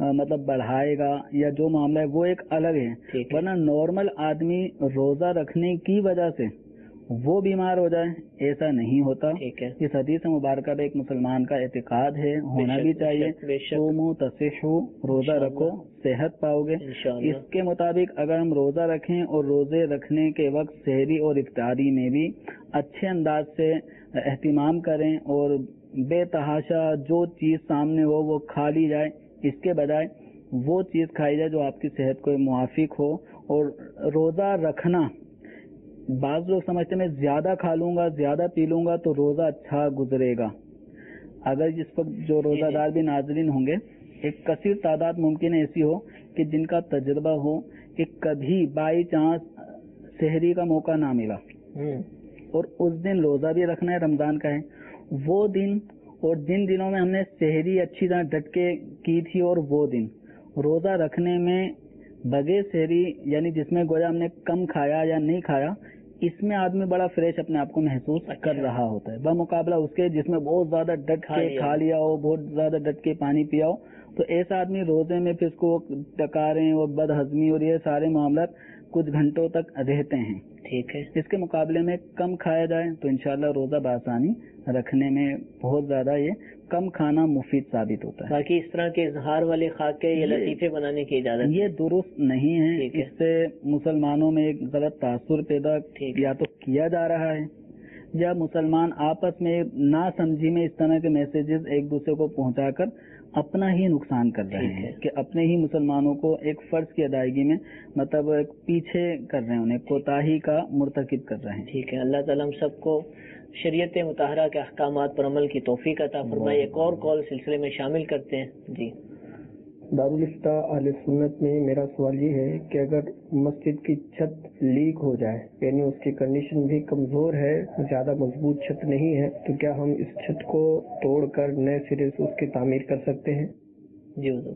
مطلب بڑھائے گا یا جو معاملہ ہے وہ ایک الگ ہے، ورنہ نارمل آدمی روزہ رکھنے کی وجہ سے وہ بیمار ہو جائے ایسا نہیں ہوتا۔ اس حدیث مبارکہ میں ایک مسلمان کا اعتقاد ہے، ہونا بھی چاہیے، صوموا تصحوا، روزہ رکھو صحت پاؤ گے۔ اس کے مطابق اگر ہم روزہ رکھیں اور روزے رکھنے کے وقت سحری اور افطاری میں بھی اچھے انداز سے اہتمام کریں اور بے تحاشا جو چیز سامنے ہو وہ کھا لی جائے، اس کے بجائے وہ چیز کھائی جائے جو آپ کی صحت کو موافق ہو۔ اور روزہ رکھنا، بعض لوگ سمجھتے ہیں میں زیادہ کھا لوں گا زیادہ پی لوں گا تو روزہ اچھا گزرے گا۔ اگر جس وقت جو روزہ دار بھی ناظرین ہوں گے، ایک کثیر تعداد ممکن ایسی ہو کہ جن کا تجربہ ہو کہ کبھی بائی چانس سحری کا موقع نہ ملا اور اس دن روزہ بھی رکھنا ہے، رمضان کا ہے، وہ دن اور جن دنوں میں ہم نے سحری اچھی طرح ڈٹ کے کی تھی اور وہ دن روزہ رکھنے میں بغیر سحری یعنی جس میں گویا ہم نے کم کھایا یا نہیں کھایا، اس میں آدمی بڑا فریش اپنے آپ کو محسوس کر رہا ہوتا ہے بمقابلہ اس کے جس میں بہت زیادہ ڈٹ کے کھا لیا ہو، بہت زیادہ ڈٹ کے پانی پیا ہو، تو ایسا آدمی روزے میں پھر اس کو ڈکاریں اور بد ہضمی اور یہ سارے معاملات کچھ گھنٹوں تک رہتے ہیں۔ ٹھیک ہے، اس کے مقابلے میں کم کھایا جائے تو انشاءاللہ روزہ بآسانی رکھنے میں بہت زیادہ یہ کم کھانا مفید ثابت ہوتا ہے۔ باقی اس طرح کے اظہار والے خاکے یا لطیفے بنانے کی اجازت یہ درست نہیں ہے، اس سے مسلمانوں میں ایک غلط تاثر پیدا یا تو کیا جا رہا ہے یا مسلمان آپس میں نہ سمجھی میں اس طرح کے میسیجز ایک دوسرے کو پہنچا کر اپنا ہی نقصان کر رہے ہیں کہ اپنے ہی مسلمانوں کو ایک فرض کی ادائیگی میں مطلب پیچھے کر رہے ہیں، انہیں کوتاہی کا مرتکب کر رہے ہیں۔ ٹھیک ہے، اللہ تعالیٰ ہم سب کو شریعت مطہرہ کے احکامات پر عمل کی توفیق عطا فرمائے۔ ایک اور کال سلسلے میں شامل کرتے ہیں۔ جی، دارالفتہ اہل سنت میں میرا سوال یہ ہے کہ اگر مسجد کی چھت لیک ہو جائے یعنی اس کی کنڈیشن بھی کمزور ہے، زیادہ مضبوط چھت نہیں ہے، تو کیا ہم اس چھت کو توڑ کر نئے سرے سے اس کی تعمیر کر سکتے ہیں؟ جی حضور۔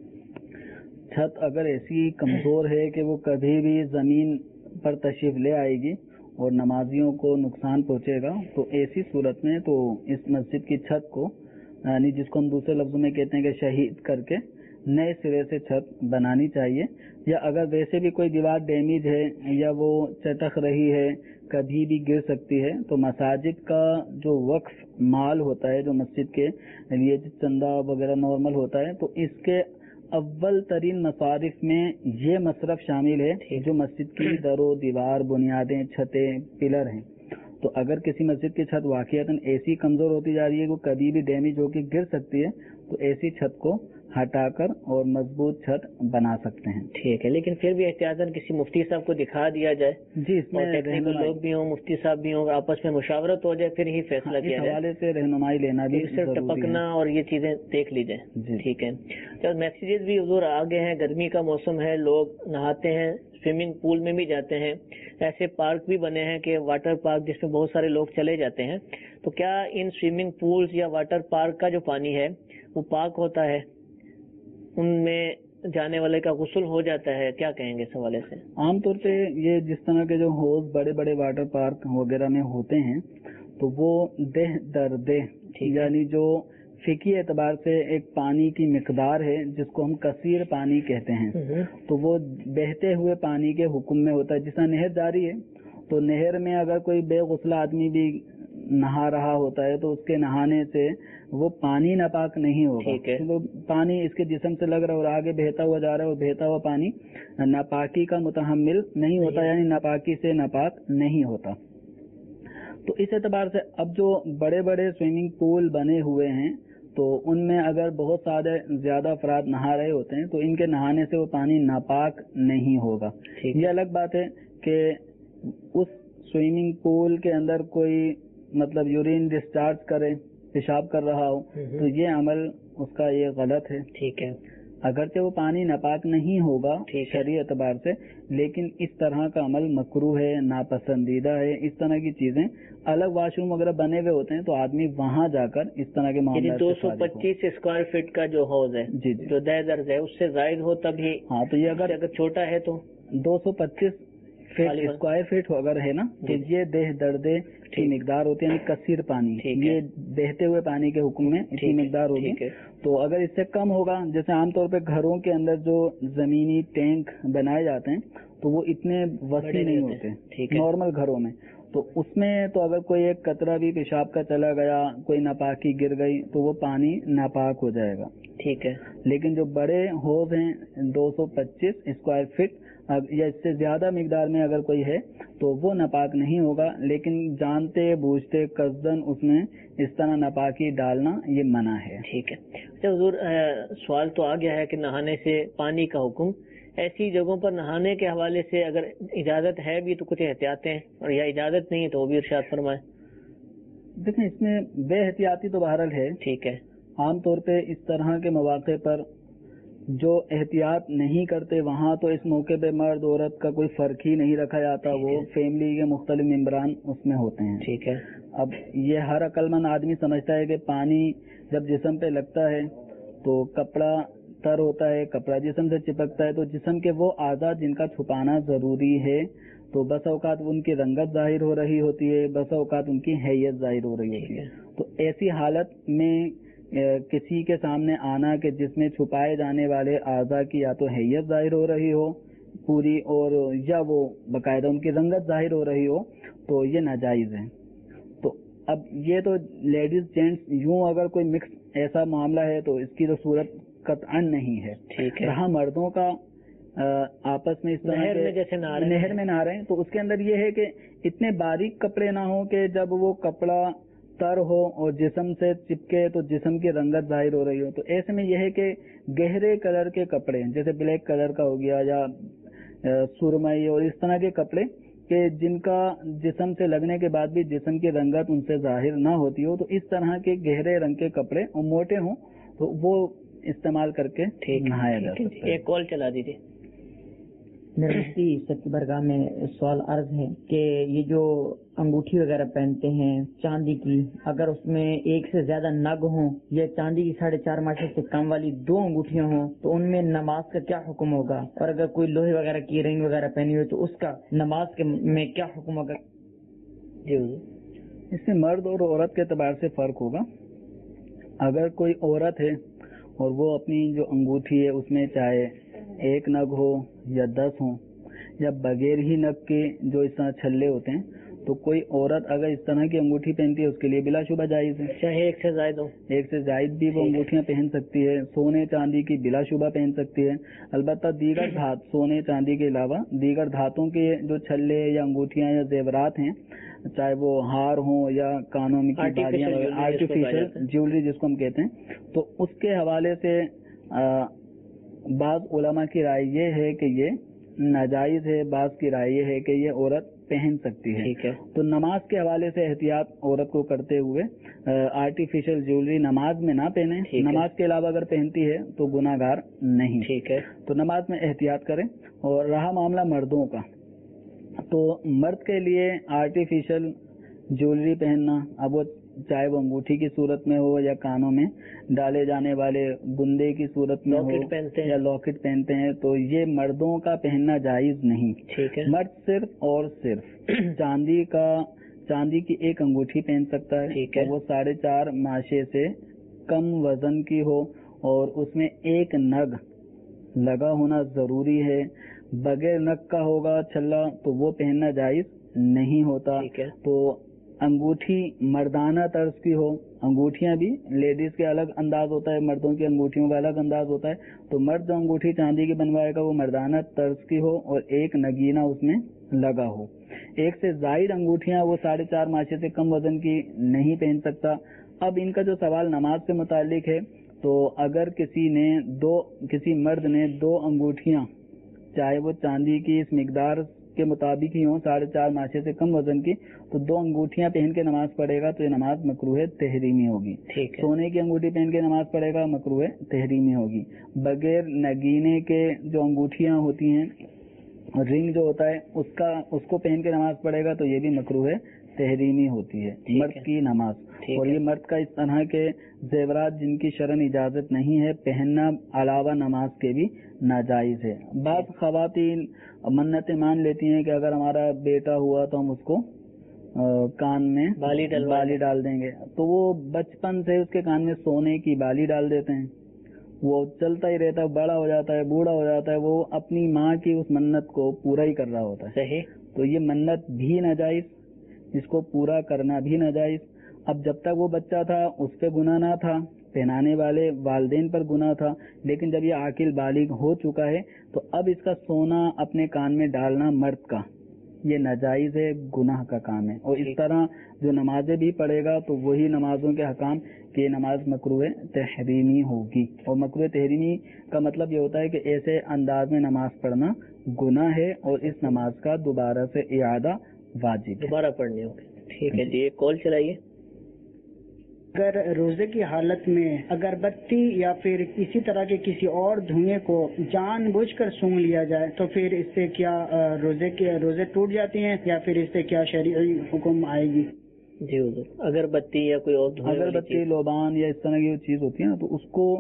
چھت اگر ایسی کمزور ہے کہ وہ کبھی بھی زمین پر تشریف لے آئے گی اور نمازیوں کو نقصان پہنچے گا، تو ایسی صورت میں تو اس مسجد کی چھت کو یعنی جس کو ہم دوسرے لفظوں میں کہتے ہیں کہ شہید کر کے نئے سرے سے چھت بنانی چاہیے، یا اگر ویسے بھی کوئی دیوار ڈیمیج ہے یا وہ چٹک رہی ہے، کبھی بھی گر سکتی ہے، تو مساجد کا جو وقف مال ہوتا ہے جو مسجد کے لیے چندہ وغیرہ نارمل ہوتا ہے، تو اس کے اول ترین مصارف میں یہ مصرف شامل ہے جو مسجد کی در و دیوار، بنیادیں، چھتیں، پلر ہیں۔ تو اگر کسی مسجد کی چھت واقعتاً ایسی کمزور ہوتی جا رہی ہے کہ کبھی بھی ڈیمیج ہو کے گر سکتی ہے، تو ایسی چھت کو ہٹا کر اور مضبوط چھت بنا سکتے ہیں۔ ٹھیک ہے، لیکن پھر بھی احتیاطاً کسی مفتی صاحب کو دکھا دیا جائے، جی، اس میں ٹیکنیکل لوگ بھی ہوں، مفتی صاحب بھی ہوں، آپس میں مشاورت ہو جائے، پھر ہی فیصلہ کیا جائے۔ حوالے سے رہنمائی لینا بھی صرف ٹپکنا اور یہ چیزیں دیکھ لی جائیں۔ ٹھیک ہے، جب میسیجز بھی حضور آگے ہیں، گرمی کا موسم ہے، لوگ نہاتے ہیں، سوئمنگ پول میں بھی جاتے ہیں، ایسے پارک بھی بنے ہیں کہ واٹر پارک جس میں بہت سارے لوگ چلے جاتے ہیں، تو کیا ان سوئمنگ پولز یا واٹر پارک کا جو پانی ہے وہ پاک ہوتا ہے؟ ان میں جانے والے کا غسل ہو جاتا ہے؟ کیا کہیں گے اس حوالے سے؟ عام طور پہ یہ جس طرح کے جو حوض بڑے بڑے واٹر پارک وغیرہ میں ہوتے ہیں تو وہ دہ در دہ یعنی جو فقہی اعتبار سے ایک پانی کی مقدار ہے جس کو ہم کثیر پانی کہتے ہیں، تو وہ بہتے ہوئے پانی کے حکم میں ہوتا ہے۔ جس طرح نہر جاری ہے تو نہر میں اگر کوئی بے غسل آدمی بھی نہا رہا ہوتا ہے تو اس کے نہانے سے وہ پانی ناپاک نہیں ہوگا، وہ پانی اس کے جسم سے لگ رہا ہے اور آگے بہتا ہوا جا رہا ہے، اور بہتا ہوا پانی ناپاکی کا متحمل نہیں ہوتا، یعنی ناپاکی سے ناپاک نہیں ہوتا۔ تو اس اعتبار سے اب جو بڑے بڑے سوئمنگ پول بنے ہوئے ہیں تو ان میں اگر بہت زیادہ افراد نہا رہے ہوتے ہیں تو ان کے نہانے سے وہ پانی ناپاک نہیں ہوگا۔ یہ الگ بات ہے کہ اس سوئمنگ پول کے اندر کوئی مطلب یورین ڈسچارج کرے، پیشاب کر رہا ہو، تو یہ عمل اس کا یہ غلط ہے۔ ٹھیک ہے، اگرچہ وہ پانی ناپاک نہیں ہوگا شرعی اعتبار سے، لیکن اس طرح کا عمل مکروہ ہے، ناپسندیدہ ہے۔ اس طرح کی چیزیں الگ واش روم وغیرہ بنے ہوئے ہوتے ہیں تو آدمی وہاں جا کر اس طرح کے معاملات 225 اسکوائر فٹ کا جو حوض ہے جو دہ درز ہے اس سے زائد ہو تب ہی، ہاں، تو یہ اگر چھوٹا ہے تو 225 اسکوائر فٹ اگر ہے نا تو یہ دہ دردے کی مقدار ہوتی ہے، یعنی کثیر پانی، یہ بہتے ہوئے پانی کے حکم میں اتنی مقدار ہوگی. تو اگر اس سے کم ہوگا، جیسے عام طور پہ گھروں کے اندر جو زمینی ٹینک بنائے جاتے ہیں تو وہ اتنے وسیع نہیں ہوتے نارمل گھروں میں، تو اس میں تو اگر کوئی ایک قطرہ بھی پیشاب کا چلا گیا، کوئی ناپاکی گر گئی تو وہ پانی ناپاک ہو جائے گا. ٹھیک ہے. لیکن جو بڑے حوض ہیں 225 اسکوائر فٹ یا اس سے زیادہ مقدار میں اگر کوئی ہے تو وہ ناپاک نہیں ہوگا، لیکن جانتے بوجھتے قصدن اس میں اس طرح ناپاکی ڈالنا یہ منع ہے. ٹھیک ہے. اچھا حضور، سوال تو آ گیا ہے کہ نہانے سے پانی کا حکم، ایسی جگہوں پر نہانے کے حوالے سے اگر اجازت ہے بھی تو کچھ احتیاطیں، اور یا اجازت نہیں ہے تو وہ بھی ارشاد فرمائیں. دیکھیں اس میں بے احتیاطی تو بہرحال ہے. ٹھیک ہے. عام طور پہ اس طرح کے مواقع پر جو احتیاط نہیں کرتے وہاں تو اس موقع پہ مرد عورت کا کوئی فرق ہی نہیں رکھا جاتا، وہ فیملی کے مختلف ممبران اس میں ہوتے ہیں. ٹھیک ہے. اب یہ ہر عقل مند آدمی سمجھتا ہے کہ پانی جب جسم پہ لگتا ہے تو کپڑا تر ہوتا ہے، کپڑا جسم سے چپکتا ہے، تو جسم کے وہ اعضاء جن کا چھپانا ضروری ہے تو بس اوقات ان کی رنگت ظاہر ہو رہی ہوتی ہے، بس اوقات ان کی حیت ظاہر ہو رہی ہوتی ہے. تو ایسی حالت میں کسی کے سامنے آنا کہ جس میں چھپائے جانے والے اعضاء کی یا تو حیت ظاہر ہو رہی ہو پوری، اور یا وہ باقاعدہ ان کی رنگت ظاہر ہو رہی ہو، تو یہ ناجائز ہے. تو اب یہ تو لیڈیز جینٹس یوں اگر کوئی مکس ایسا معاملہ ہے تو اس کی تو صورت قطعا نہیں ہے. ٹھیک ہے. رہا مردوں کا آپس میں اس طرح نہر میں نہ رہے تو اس کے اندر یہ ہے کہ اتنے باریک کپڑے نہ ہوں کہ جب وہ کپڑا تر ہو اور جسم سے چپکے تو جسم کی رنگت ظاہر ہو رہی ہو. تو ایسے میں یہ ہے کہ گہرے کلر کے کپڑے جیسے بلیک کلر کا ہو گیا یا سرمئی اور اس طرح کے کپڑے کہ جن کا جسم سے لگنے کے بعد بھی جسم کی رنگت ان سے ظاہر نہ ہوتی ہو، تو اس طرح کے گہرے رنگ کے کپڑے اور موٹے ہوں تو وہ استعمال کر کے نہایا جا سکتا ہے. ایک کال چلا دیجیے. میرا مفتی سچ برگاہ میں سوال عرض ہے کہ یہ جو انگوٹھی وغیرہ پہنتے ہیں چاندی کی، اگر اس میں ایک سے زیادہ نگ ہوں یا چاندی کی 4.5 ماشے سے کم والی 2 انگوٹھیاں ہوں تو ان میں نماز کا کیا حکم ہوگا؟ اور اگر کوئی لوہے وغیرہ کی رنگ وغیرہ پہنی ہوئی تو اس کا نماز میں کیا حکم ہوگا؟ اس میں مرد اور عورت کے اعتبار سے فرق ہوگا. اگر کوئی عورت ہے اور وہ اپنی جو انگوٹھی ہے اس میں چاہے 1 نگ ہو یا 10 ہو یا بغیر ہی نگ کے جو اس طرح چھلے ہوتے ہیں، تو کوئی عورت اگر اس طرح کی انگوٹھی پہنتی ہے اس کے لیے بلا شبہ جائز ہے. چاہے 1 سے زائد ہو، 1 سے زائد بھی وہ انگوٹھیاں پہن سکتی ہے. سونے چاندی کی بلا شبہ پہن سکتی ہے. البتہ دیگر دھات سونے چاندی کے علاوہ دیگر دھاتوں کے جو چھلے یا انگوٹھیاں یا زیورات ہیں، چاہے وہ ہار ہوں یا کانوں میں آرٹیفیشل جیولری جس کو ہم کہتے ہیں، تو اس کے حوالے سے بعض علماء کی رائے یہ ہے کہ یہ ناجائز ہے، بعض کی رائے یہ ہے کہ یہ عورت پہن سکتی ہے. تو نماز کے حوالے سے احتیاط عورت کو کرتے ہوئے آرٹیفیشل جیولری نماز میں نہ پہنے. نماز کے علاوہ اگر پہنتی ہے تو گناہ گار نہیں. ٹھیک ہے. تو نماز میں احتیاط کریں. اور رہا معاملہ مردوں کا، تو مرد کے لیے آرٹیفیشل جیولری پہننا، اب وہ چاہے وہ انگوٹھی کی صورت میں ہو یا کانوں میں ڈالے جانے والے بندے کی صورت میں ہو یا لاکٹ پہنتے ہیں، تو یہ مردوں کا پہننا جائز نہیں. مرد صرف اور صرف چاندی کی 1 انگوٹھی پہن سکتا ہے، وہ 4.5 ماشے سے کم وزن کی ہو اور اس میں 1 نگ لگا ہونا ضروری ہے. بغیر نگ کا ہوگا چھلا تو وہ پہننا جائز نہیں ہوتا. تو انگوٹھی مردانہ طرز کی ہو، انگوٹھیاں بھی لیڈیز کے الگ انداز ہوتا ہے، مردوں کی انگوٹھیوں کا الگ انداز ہوتا ہے. تو مرد جو انگوٹھی چاندی کی بنوائے گا وہ مردانہ طرز کی ہو اور 1 نگینہ اس میں لگا ہو. 1 سے زائد انگوٹھیاں وہ 4.5 ماشے سے کم وزن کی نہیں پہن سکتا. اب ان کا جو سوال نماز سے متعلق ہے، تو اگر کسی مرد نے 2 انگوٹھیاں چاہے وہ چاندی کی اس مقدار کے مطابق ہی ہوں 4.5 ماشے سے کم وزن کی، تو 2 انگوٹھیاں پہن کے نماز پڑھے گا تو یہ نماز مکروہ تحریمی ہوگی. سونے کی انگوٹھی پہن کے نماز پڑھے گا مکروہ تحریمی ہوگی. بغیر نگینے کے جو انگوٹھیاں ہوتی ہیں، رنگ جو ہوتا ہے اس کو پہن کے نماز پڑھے گا تو یہ بھی مکروہ تحریمی ہوتی ہے مرد کی نماز. اور یہ مرد کا اس طرح کے زیورات جن کی شرعن اجازت نہیں ہے پہننا علاوہ نماز کے بھی ناجائز ہے. بعض خواتین منتیں مان لیتی ہیں کہ اگر ہمارا بیٹا ہوا تو ہم اس کو کان میں بالی ڈال دیں گے, تو وہ بچپن سے اس کے کان میں سونے کی بالی ڈال دیتے ہیں, وہ چلتا ہی رہتا ہے, بڑا ہو جاتا ہے, بوڑھا ہو جاتا ہے, وہ اپنی ماں کی اس منت کو پورا ہی کر رہا ہوتا ہے. صحیح. تو یہ منت بھی ناجائز, اس کو پورا کرنا بھی ناجائز. اب جب تک وہ بچہ تھا اس پہ گناہ نہ تھا, پہنانے والے والدین پر گناہ تھا, لیکن جب یہ عاقل بالغ ہو چکا ہے تو اب اس کا سونا اپنے کان میں ڈالنا مرد کا یہ ناجائز ہے, گناہ کا کام ہے. اور اس طرح جو نمازیں بھی پڑھے گا تو وہی نمازوں کے حکام کہ یہ نماز مکروہ تحریمی ہوگی. اور مکروہ تحریمی کا مطلب یہ ہوتا ہے کہ ایسے انداز میں نماز پڑھنا گناہ ہے اور اس نماز کا دوبارہ سے اعادہ واجب, دوبارہ پڑھنی ہوگی. ٹھیک ہے جی, ایک کال چلائیے. اگر روزے کی حالت میں اگربتی یا پھر اسی طرح کے کسی اور دھوئیں کو جان بوجھ کر سونگ لیا جائے تو پھر اس سے کیا روزے ٹوٹ جاتے ہیں یا پھر اس سے کیا شرعی حکم آئے گی؟ جی حضور, اگربتی یا کوئی اور اگربتی, لوبان یا اس طرح کی چیز ہوتی ہے نا, تو اس کو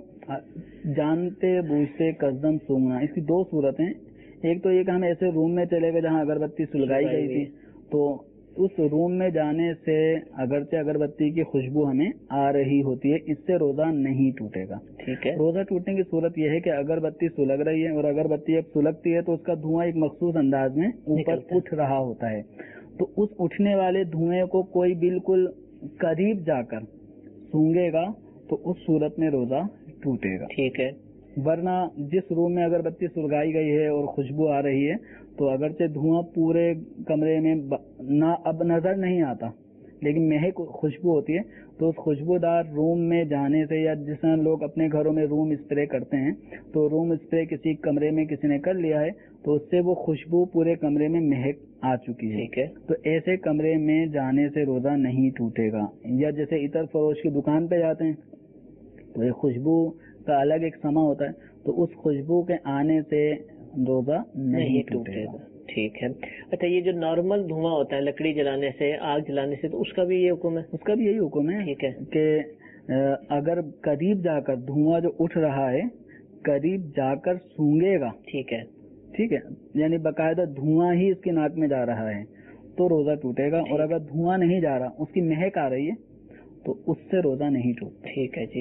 جانتے بوجھتے قصدن سونگنا, اس کی دو صورتیں. ایک تو یہ کہ ہم ایسے روم میں چلے گئے جہاں اگربتی سلگائی گئی تھی, تو اس روم میں جانے سے اگرچہ اگربتی کی خوشبو ہمیں آ رہی ہوتی ہے, اس سے روزہ نہیں ٹوٹے گا. ٹھیک ہے. روزہ ٹوٹنے کی صورت یہ ہے کہ اگربتی سلگ رہی ہے, اور اگربتی اب سلگتی ہے تو اس کا دھواں ایک مخصوص انداز میں اوپر اٹھ رہا ہوتا ہے, تو اس اٹھنے والے دھوئیں کو کوئی بالکل قریب جا کر سونگے گا تو اس صورت میں روزہ ٹوٹے گا. ٹھیک ہے. ورنہ جس روم میں اگربتی سلگائی گئی ہے اور خوشبو آ رہی ہے تو اگرچہ دھواں پورے کمرے میں اب نظر نہیں آتا لیکن مہک خوشبو ہوتی ہے, تو اس خوشبودار روم میں جانے سے, یا جس طرح لوگ اپنے گھروں میں روم اسپرے کرتے ہیں تو روم اسپرے کسی کمرے میں کسی نے کر لیا ہے تو اس سے وہ خوشبو پورے کمرے میں مہک آ چکی ہے. ٹھیک ہے. تو ایسے کمرے میں جانے سے روزہ نہیں ٹوٹے گا. یا جیسے عطر فروش کی دکان پہ جاتے ہیں تو یہ خوشبو کا الگ ایک سما ہوتا ہے, تو اس خوشبو کے آنے سے روزہ نہیں ٹوٹے گا. ٹھیک ہے. اچھا, یہ جو نارمل دھواں ہوتا ہے لکڑی جلانے سے, آگ جلانے سے, تو اس کا بھی یہ حکم ہے؟ اس کا بھی یہی حکم ہے. ٹھیک ہے. کہ اگر قریب جا کر دھواں جو اٹھ رہا ہے قریب جا کر سونگے گا. ٹھیک ہے. ٹھیک ہے, یعنی باقاعدہ دھواں ہی اس کی ناک میں جا رہا ہے تو روزہ ٹوٹے گا, اور اگر دھواں نہیں جا رہا, اس کی مہک آ رہی ہے تو اس سے روزہ نہیں ٹوٹتا. ٹھیک ہے جی.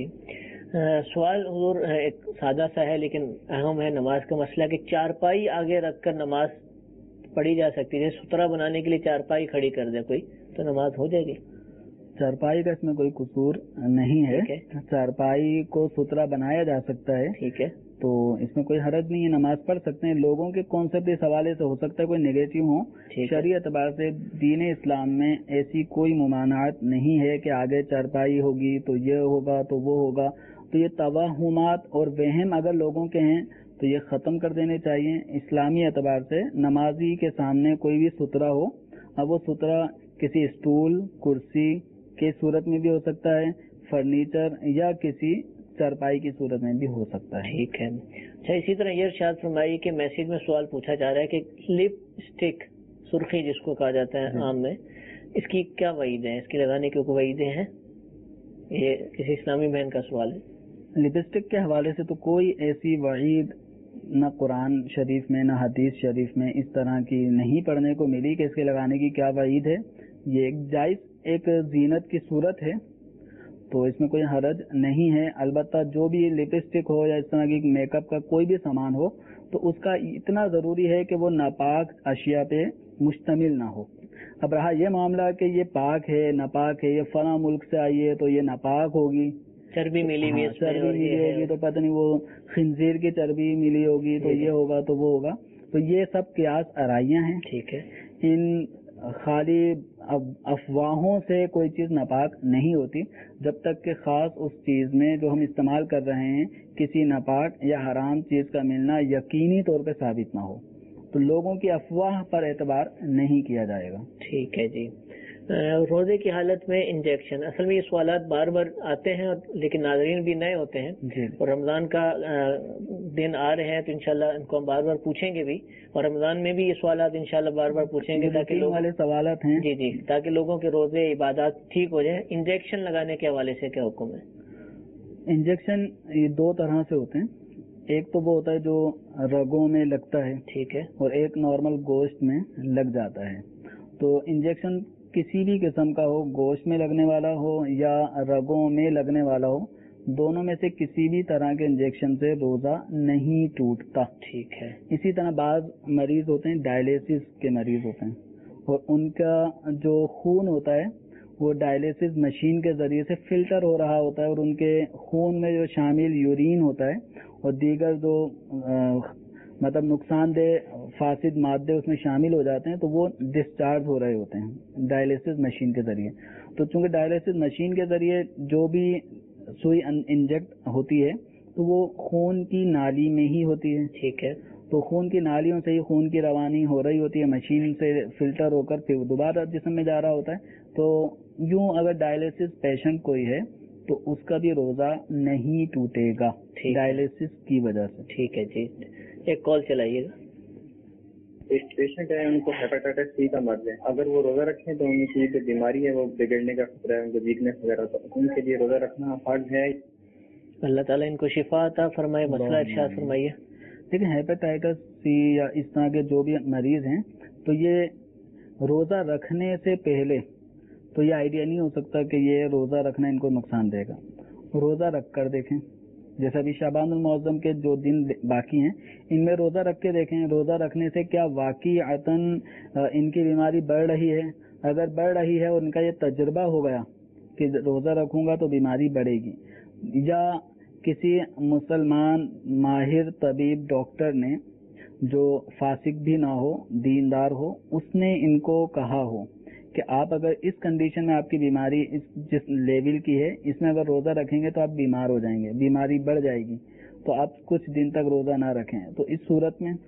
سوال حضور ایک سادہ سا ہے لیکن اہم ہے, نماز کا مسئلہ کہ چارپائی آگے رکھ کر نماز پڑھی جا سکتی ہے. سترا بنانے کے لیے چارپائی کھڑی کر دے کوئی تو نماز ہو جائے گی؟ چارپائی کا اس میں کوئی قصور نہیں ہے. چارپائی کو سترا بنایا جا سکتا ہے. ٹھیک ہے. تو اس میں کوئی حرج نہیں ہے, نماز پڑھ سکتے ہیں. لوگوں کے کانسیپٹ اس حوالے سے ہو سکتا ہے کوئی نیگیٹو ہو. شرعی اعتبار سے دین اسلام میں ایسی کوئی ممانعت نہیں ہے کہ آگے چارپائی ہوگی تو یہ ہوگا تو وہ ہوگا. تو یہ توہمات اور وہم اگر لوگوں کے ہیں تو یہ ختم کر دینے چاہیے. اسلامی اعتبار سے نمازی کے سامنے کوئی بھی سترا ہو, اب وہ سترا کسی اسٹول کرسی کی صورت میں بھی ہو سکتا ہے, فرنیچر یا کسی چارپائی کی صورت میں بھی ہو سکتا ہے. ٹھیک ہے. اچھا, اسی طرح یہ ارشاد فرمائیے کہ میسج میں سوال پوچھا جا رہا ہے کہ لپ اسٹک, سرخی جس کو کہا جاتا ہے عام میں, اس کی کیا وعید ہے؟ اس کی لگانے کی کوئی وعیدیں ہیں؟ یہ کسی اسلامی بہن کا سوال ہے. لپسٹک کے حوالے سے تو کوئی ایسی وعید نہ قرآن شریف میں نہ حدیث شریف میں اس طرح کی نہیں پڑھنے کو ملی کہ اس کے لگانے کی کیا وعید ہے. یہ ایک جائز ایک زینت کی صورت ہے تو اس میں کوئی حرج نہیں ہے. البتہ جو بھی لپسٹک ہو یا اس طرح کی میک اپ کا کوئی بھی سامان ہو تو اس کا اتنا ضروری ہے کہ وہ ناپاک اشیاء پہ مشتمل نہ ہو. اب رہا یہ معاملہ کہ یہ پاک ہے ناپاک ہے, یہ فلاں ملک سے آئی ہے تو یہ ناپاک ہوگی, چربی ملی ہوئی, چربی ملی ہوگی تو پتہ نہیں وہ خنزیر کی چربی ملی ہوگی تو یہ ہوگا تو وہ ہوگا, تو یہ سب قیاس آرائیاں ہیں. ٹھیک ہے. ان خالی افواہوں سے کوئی چیز ناپاک نہیں ہوتی جب تک کہ خاص اس چیز میں جو ہم استعمال کر رہے ہیں کسی ناپاک یا حرام چیز کا ملنا یقینی طور پہ ثابت نہ ہو, تو لوگوں کی افواہ پر اعتبار نہیں کیا جائے گا. ٹھیک ہے جی. روزے کی حالت میں انجیکشن، اصل میں یہ سوالات بار بار آتے ہیں لیکن ناظرین بھی نئے ہوتے ہیں اور رمضان کا دن آ رہے ہیں تو انشاءاللہ ان کو ہم بار بار پوچھیں گے بھی، اور رمضان میں بھی یہ سوالات انشاءاللہ بار بار پوچھیں گے تاکہ والے سوالات ہیں جی تاکہ لوگوں کے روزے عبادات ٹھیک ہو جائیں۔ انجیکشن لگانے کے حوالے سے کیا حکم ہے؟ انجیکشن یہ دو طرح سے ہوتے ہیں، ایک تو وہ ہوتا ہے جو رگوں میں لگتا ہے، ٹھیک ہے، اور ایک نارمل گوشت میں لگ جاتا ہے۔ تو انجیکشن کسی بھی قسم کا ہو، گوشت میں لگنے والا ہو یا رگوں میں لگنے والا ہو، دونوں میں سے کسی بھی طرح کے انجیکشن سے روزہ نہیں ٹوٹتا، ٹھیک ہے۔ اسی طرح بعض مریض ہوتے ہیں ڈائلیسس کے مریض ہوتے ہیں اور ان کا جو خون ہوتا ہے وہ ڈائلیسس مشین کے ذریعے سے فلٹر ہو رہا ہوتا ہے اور ان کے خون میں جو شامل یورین ہوتا ہے اور دیگر جو مطلب نقصان دہ فاسد مادے اس میں شامل ہو جاتے ہیں تو وہ ڈسچارج ہو رہے ہوتے ہیں ڈائلیسس مشین کے ذریعے۔ تو چونکہ ڈائلیسس مشین کے ذریعے جو بھی سوئی انجیکٹ ہوتی ہے تو وہ خون کی نالی میں ہی ہوتی ہے، ٹھیک ہے، تو خون کی نالیوں سے ہی خون کی روانی ہو رہی ہوتی ہے، مشین سے فلٹر ہو کر پھر دوبارہ جسم میں جا رہا ہوتا ہے۔ تو یوں اگر ڈائلیسس پیشنٹ کوئی ہے تو اس کا بھی روزہ نہیں ٹوٹے گا ڈائلیسس کی وجہ سے۔ ٹھیک ہے جی، ایک کال چلائیے گا۔ ایک پیشنٹ ہے، ان کو ہیپاٹائٹس سی کا مرض ہے، اگر وہ روزہ رکھیں تو ان کی جو بیماری ہے وہ بگڑنے کا خطرہ ہے، ان کو ویکنیس وغیرہ، تو ان کے لیے روزہ رکھنا فرض ہے؟ اللہ تعالیٰ ان کو شفا عطا فرمائے، مسئلہ ارشاد فرمائیے۔ لیکن ہیپاٹائٹس سی یا اس طرح کے جو بھی مریض ہیں تو یہ روزہ رکھنے سے پہلے تو یہ آئیڈیا نہیں ہو سکتا کہ یہ روزہ رکھنا ان کو نقصان دے گا۔ روزہ رکھ کر دیکھیں، جیسا بھی شعبان المعظم کے جو دن باقی ہیں ان میں روزہ رکھ کے دیکھیں، روزہ رکھنے سے کیا واقعتاً ان کی بیماری بڑھ رہی ہے۔ اگر بڑھ رہی ہے اور ان کا یہ تجربہ ہو گیا کہ روزہ رکھوں گا تو بیماری بڑھے گی، یا کسی مسلمان ماہر طبیب ڈاکٹر نے جو فاسق بھی نہ ہو، دیندار ہو، اس نے ان کو کہا ہو کہ آپ اگر اس کنڈیشن میں آپ کی بیماری جس لیول کی ہے اس میں اگر روزہ رکھیں گے تو آپ بیمار ہو جائیں گے، بیماری بڑھ جائے گی، تو آپ کچھ دن تک روزہ نہ رکھیں۔ تو اس صورت میں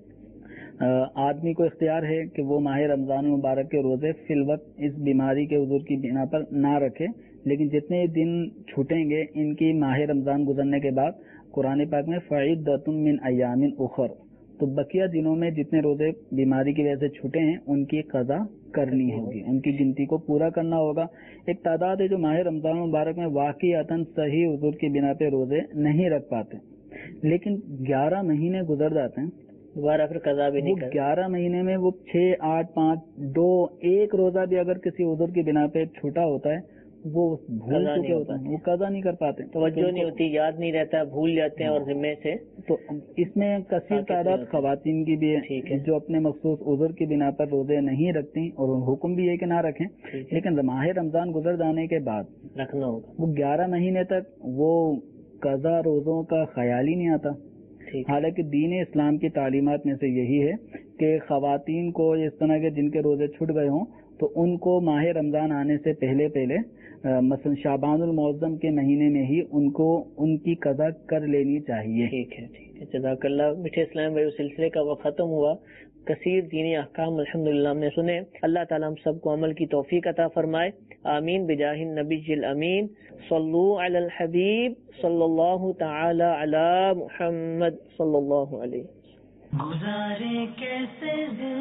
آدمی کو اختیار ہے کہ وہ ماہ رمضان المبارک کے روزے فی الوقت اس بیماری کے عذر کی بنا پر نہ رکھے، لیکن جتنے دن چھوٹیں گے ان کی ماہ رمضان گزرنے کے بعد قرآن پاک میں فعدۃ من ایام اخر، تو بقیہ دنوں میں جتنے روزے بیماری کی وجہ سے چھوٹے ہیں ان کی قضا کرنی ہوگی، ان کی گنتی کو پورا کرنا ہوگا۔ ایک تعداد ہے جو ماہ رمضان مبارک میں واقعتاً صحیح عذر کی بنا پہ روزے نہیں رکھ پاتے، لیکن 11 مہینے گزر جاتے ہیں، دوبارہ پھر قضا بھی نہیں کرتے۔ 11 مہینے میں وہ 6، 8، 5، 2، ایک روزہ بھی اگر کسی عذر کی بنا پہ چھوٹا ہوتا ہے وہ بھول چکے ہوتے ہیں، وہ قضا نہیں کر پاتے، توجہ نہیں ہوتی، یاد نہیں رہتا، بھول جاتے ہیں اور ذمے سے۔ تو اس میں کثیر تعداد خواتین کی بھی ہے جو اپنے مخصوص عذر کی بنا پر روزے نہیں رکھتی، اور حکم بھی ہے کہ نہ رکھیں، لیکن ماہ رمضان گزر جانے کے بعد رکھنا ہوگا، وہ 11 مہینے تک وہ قضا روزوں کا خیال ہی نہیں آتا۔ حالانکہ دین اسلام کی تعلیمات میں سے یہی ہے کہ خواتین کو اس طرح کے جن کے روزے چھٹ گئے ہوں تو ان کو ماہ رمضان آنے سے پہلے مثلا شعبان المعظم کے مہینے میں ہی ان کو ان کی قضا کر لینی چاہیے۔ ٹھیک ہے، جزاک اللہ۔ میٹھے اسلام بھائی، سلسلے کا وقت ختم ہوا، کثیر دینی احکام الحمدللہ ہم نے سنے، اللہ تعالیٰ ہم سب کو عمل کی توفیق عطا فرمائے، آمین بجاہ النبی الامین، صلو علی الحبیب صلی اللہ تعالی علی محمد صلی اللہ علیہ وسلم۔ گزارے کیسے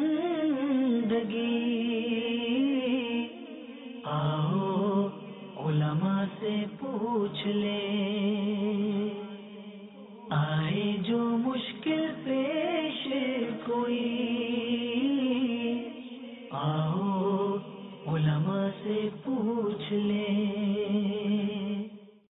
زندگی، آؤ علماء سے پوچھ لیں، آئے جو مشکل